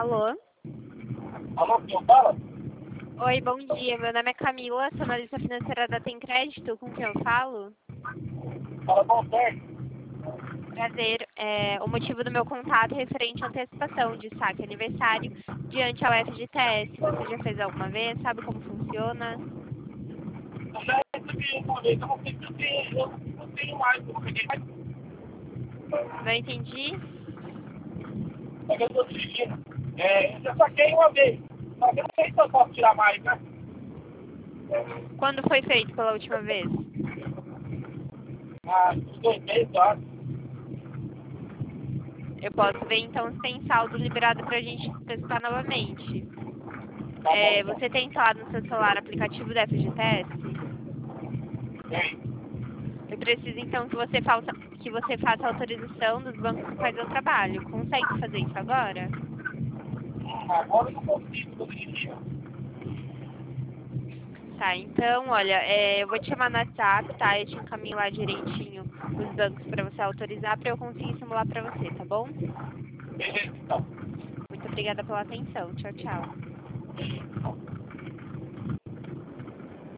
Alô? Alô, quem fala? Oi, bom dia. Meu nome é Camila, sou analista financeira da Tem Crédito. Com quem eu falo? Fala, bom certo. Prazer. O motivo do meu contato é referente à antecipação de saque aniversário diante ao FGTS. Você já fez alguma vez? Sabe como funciona? Eu já recebi uma vez, eu não sei se eu não tenho mais, eu não peguei mais. Não entendi? É que eu tô dirigindo. Eu já saquei uma vez, só que eu não sei se eu posso tirar mais, né? Quando foi feito pela última vez? Uns 2 meses, eu acho. Eu posso ver então se tem saldo liberado para a gente testar novamente. Tá bom, então. Você tem instalado no seu celular o aplicativo da FGTS? Tem. Eu preciso então que você faça a autorização dos bancos que fazem o trabalho. Consegue fazer isso agora? Agora eu não consigo, tô dirigindo. Tá, então, olha, eu vou te chamar no WhatsApp, tá? Eu te encaminho lá direitinho os bancos para você autorizar para eu conseguir simular para você, tá bom? Beleza, então. Muito obrigada pela atenção. Tchau, tchau.